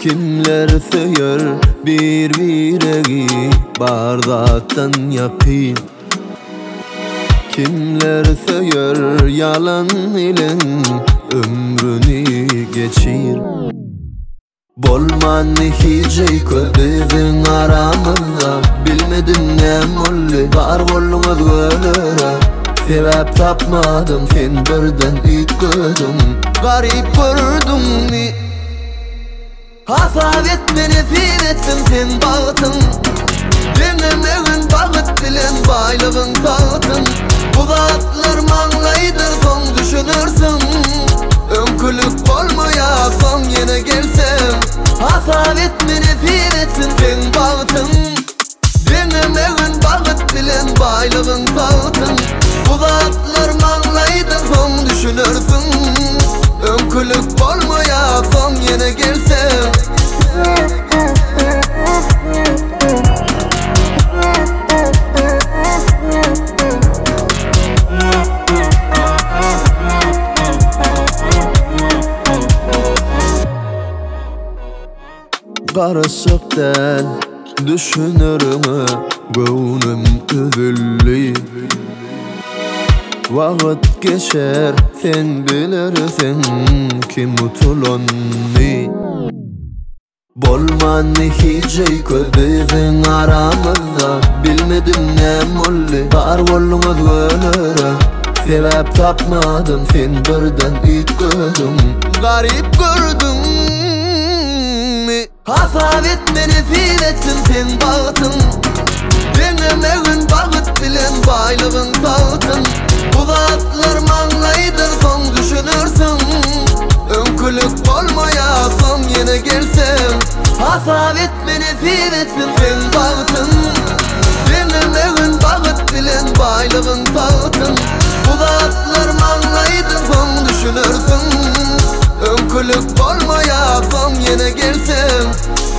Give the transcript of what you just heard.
Kimler söyür bir biregi bardaktan yapayım. Kimler söyür yalan ile ömrünü geçir. Bolman hiç ködüzün aramızda. Bilmedim ne molli var bolumuz gölüre. Sebep tapmadım sen birden ilk gördüm. Garip gördüm ni. Hasab etme nefim etsin sen bağıtın. Dinlemeğin bağıt bilen baylığın sağıtın. Bu zatlar mağlaydır son düşünürsün. Önkülük olmaya son yine gelsem. Hasab etme nefim etsin sen bağıtın. Dinlemeğin bağıt bilen baylığın sağıtın. Bu zatlar mağlaydır son düşünürsün. Önkülük olmaya son yine gelsem. Karışık del düşünürüm gönlüm üzüllü. Vakit geçer sen bilirsin ki mutluğunu. Bolman hiç ködüzün aramızda. Bilmedim ne molli var bolumuz gölüre. Sebep tapmadım sen birden ilk gördüm. Garip gördüm. Hasab etme nefim etsin sen bağıtın. Dinlemeğin bağıt bilen baylığın sağıtın. Bu zatlar mağlaydır son düşünürsün. Önkülük olmaya son yine gelsem. Hasab etme nefim etsin sen bağıtın. Dinlemeğin bağıt bilen baylığın sağıtın. Bu zatlar mağlaydır son düşünürsün. Önkülük olmaya son yine gelsem.